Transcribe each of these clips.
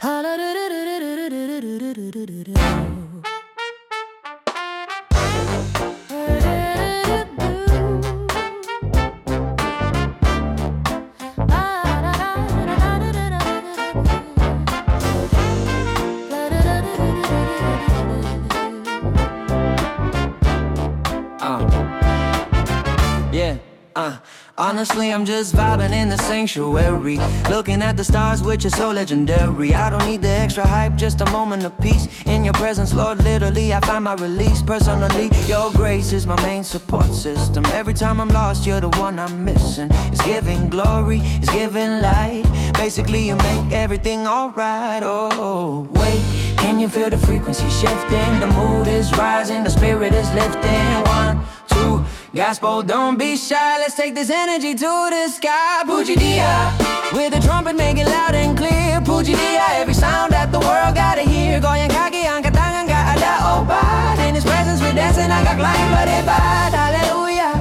Honestly, I'm just vibing in the sanctuary, looking at the stars which is so legendary. I don't need the extra hype, just a moment of peace. In your presence, Lord, literally I find my release. Personally, your grace is my main support system. Every time I'm lost, you're the one I'm missing. It's giving glory, it's giving light. Basically, you make everything alright. Oh, wait, can you feel the frequency shifting? The mood is rising, the spirit is lifting. 1, 2, gospel, don't be shy. Let's take this energy to the sky. Puji Dia, with the trumpet make it loud and clear. Puji Dia, every sound that the world gotta hear. Goyang kaki, angkat tangan, gak ada obat. In His presence we're dancing, agak lain berdebat. Hallelujah,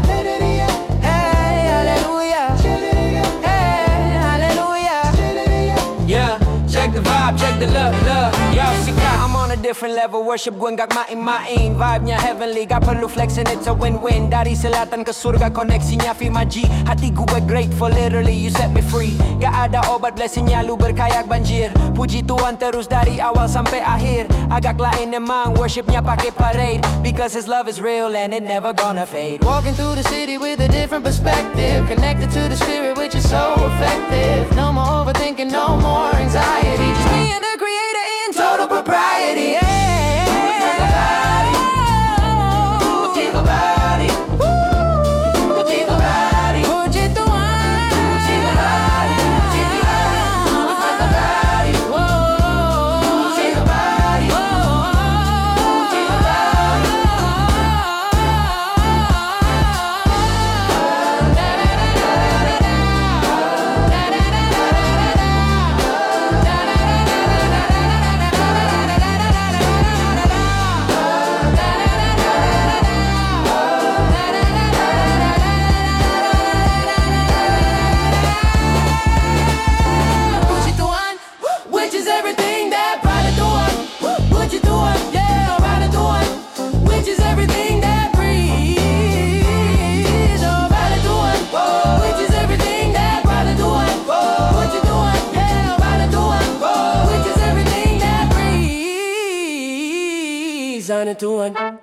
hey, hallelujah, hey, hallelujah. Yeah, check the vibe, check the love. Yo, I'm on a different level, worship gue gak main-main. Vibe-nya heavenly, gak perlu flexing, it's a win-win. Dari selatan ke surga, koneksinya Fimaji. Hati gue grateful, literally you set me free. Gak ada obat, blessingnya lu berkayak banjir. Puji Tuhan terus dari awal sampai akhir. Agak lain emang, worshipnya pakai parade. Because His love is real and it never gonna fade. Walking through the city with a different perspective, connected to the spirit which is so effective. No more overthinking, no more anxiety. Just me and the Creator in total propriety. Tuhan.